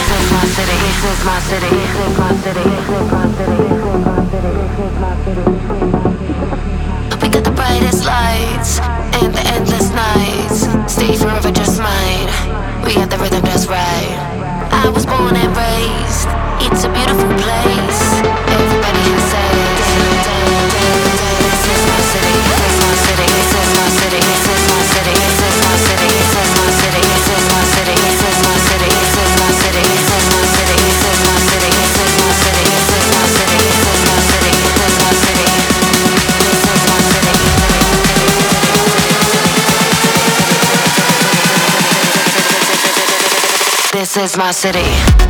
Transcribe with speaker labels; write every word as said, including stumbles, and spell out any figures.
Speaker 1: We got the brightest lights and the endless nights. Stay forever just mine. We got the rhythm just right. I was born and raised. It's a beautiful place. Everybody can say this is my city. This is my city. This is my city. This is my city. This is my city. This is my city. This is my city. This is my city. This is my city. This is my city. This is my city. This is my city. This is my city. This is my city. This is my city. This is my city.